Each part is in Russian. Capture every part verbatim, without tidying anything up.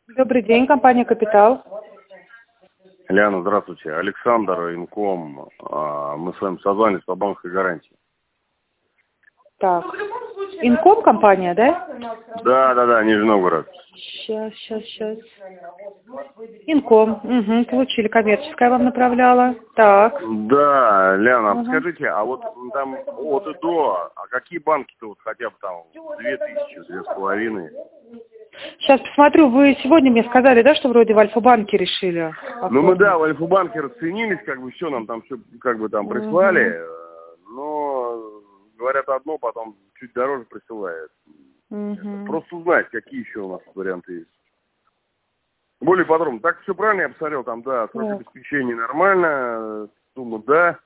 Добрый день, компания «Капитал». Лиана, здравствуйте. Александр, Инком. Мы с вами созванивались по банковской гарантии. Так, Инком компания, да? Да, да, да, Нижний Новгород. Сейчас, сейчас, сейчас. Инком, угу, получили, коммерческая вам направляла. Так. Да, Лиана, Угу. скажите, а вот там от и до, а какие банки-то вот хотя бы там две тысячи, две с половиной? Сейчас посмотрю, вы сегодня мне сказали, да, что вроде в Альфа-банке решили? Ну мы, да, в Альфа-банке расценились, как бы все нам там все как бы там прислали, угу. Но говорят одно, потом чуть дороже присылают. Угу. Просто узнать, какие еще у нас варианты есть. Более подробно. Так все правильно я посмотрел, там, да, срок Так. обеспечения нормально, сумма, да.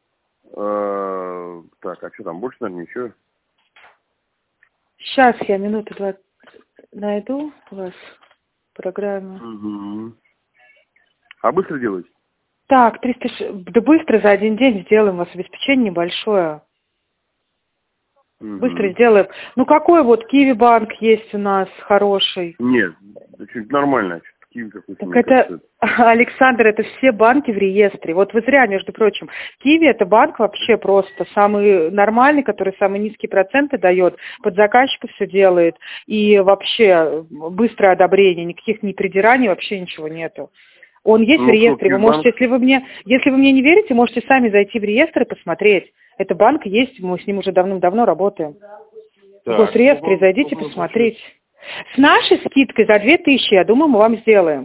Э, так, а что там, больше, наверное, ничего? Сейчас я минуту два найду вас в программе. Угу. А быстро делаете? Так, триста, да быстро за один день сделаем, у вас обеспечение небольшое. Угу. Быстро сделаем. Ну какой вот Киви банк есть у нас хороший? Нет, чуть нормально, чуть Киви какой-то. Так это, Александр, это все банки в реестре. Вот вы зря, между прочим. Киви это банк вообще просто самый нормальный, который самые низкие проценты дает, под заказчика все делает. И вообще быстрое одобрение, никаких ни придираний, вообще ничего нету. Он есть ну, в реестре. Вы можете, если вы мне, если вы мне не верите, можете сами зайти в реестр и посмотреть. Это банк есть, мы с ним уже давным-давно работаем. Так, в госреестре зайдите посмотреть. С нашей скидкой за две тысячи, я думаю, мы вам сделаем.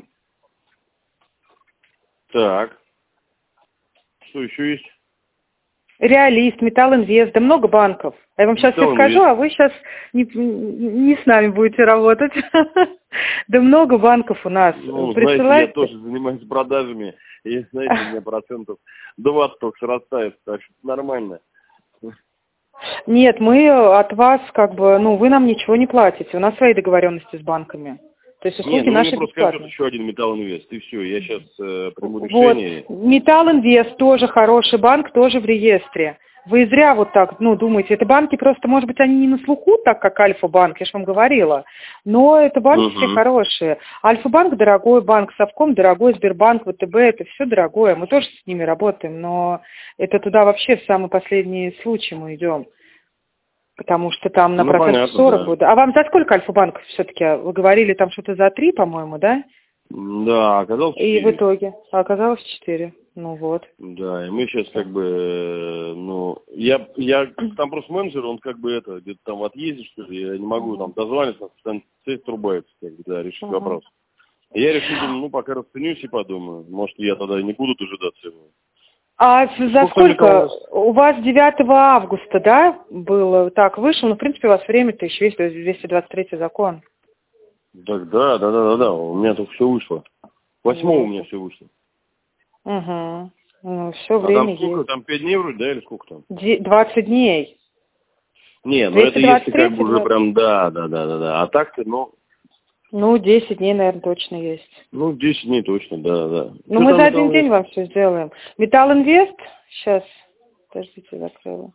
Так. Что еще есть? Реалист, Металлинвест, да много банков. Я вам сейчас все скажу, а вы сейчас не, не с нами будете работать. Да много банков у нас. Ну, знаете, я тоже занимаюсь продажами, и, знаете, у меня процентов двадцать только срастается, так что нормально. Нет, мы от вас как бы, ну, вы нам ничего не платите. У нас свои договоренности с банками. То есть услуги не, ну, наши просто бесплатные. Еще один Металлинвест, и все, я сейчас э, приму решение. Вот, Металлинвест тоже хороший банк, тоже в реестре. Вы зря вот так, ну, думаете, это банки просто, может быть, они не на слуху, так как Альфа-банк, я же вам говорила, но это банки угу. все хорошие. Альфа-банк дорогой банк, Совком дорогой, Сбербанк, ВТБ, это все дорогое, мы тоже с ними работаем, но это туда вообще в самый последний случай мы идем. Потому что там на ну, процентов сорок да. будет. А вам за сколько Альфа-банк все-таки? Вы говорили там что-то за три, по-моему, да? Да, оказалось четыре. И в итоге? А оказалось четыре. Ну вот. Да, и мы сейчас как бы, ну, я, я там просто менеджер, он как бы это, где-то там в отъезде, что ли, я не могу uh-huh. там дозвониться, там цех трубается, как бы, да, решить uh-huh. вопрос. Я решил, думаю, ну, пока расценюсь и подумаю, может, я тогда не буду дожидаться его. А за сколько? У вас девятого августа, да, было так, вышел, ну, в принципе, у вас время-то еще есть, двести двадцать третий закон. Так, да, да, да, да, да, у меня только все вышло. Восьмого у меня все вышло. Угу. Ну, все а время там сколько, есть. там пять дней вроде, да, или сколько там? двадцать дней. Не, ну это если как бы уже прям, да, да, да, да, да. А так-то, ну... Ну, десять дней, наверное, точно есть. Ну, десять дней точно, да, да. Ну, мы за один день вам все сделаем. Металлинвест, сейчас, подождите, закрыла.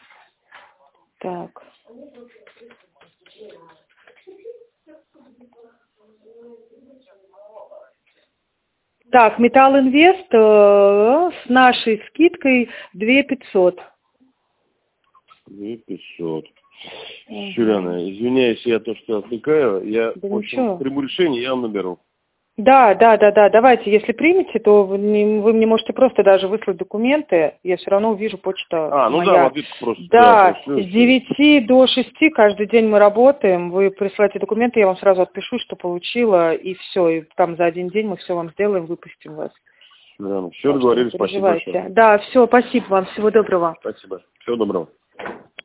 Так. Так, Металлинвест э, с нашей скидкой две тысячи пятьсот. две тысячи пятьсот. Uh-huh. Юлиана, извиняюсь, я то, что отвлекаю. Я, да в общем, приму решение, я вам наберу. Да, да, да, да. Давайте, если примете, то вы, вы мне можете просто даже выслать документы. Я все равно увижу почта А, ну моя. да, в ответ просто. Да, да с девяти до шести каждый день мы работаем. Вы присылаете документы, я вам сразу отпишу, что получила, и все. И там за один день мы все вам сделаем, выпустим вас. Да, все договорились, спасибо большое. Да, все, спасибо вам, всего доброго. Спасибо, всего доброго.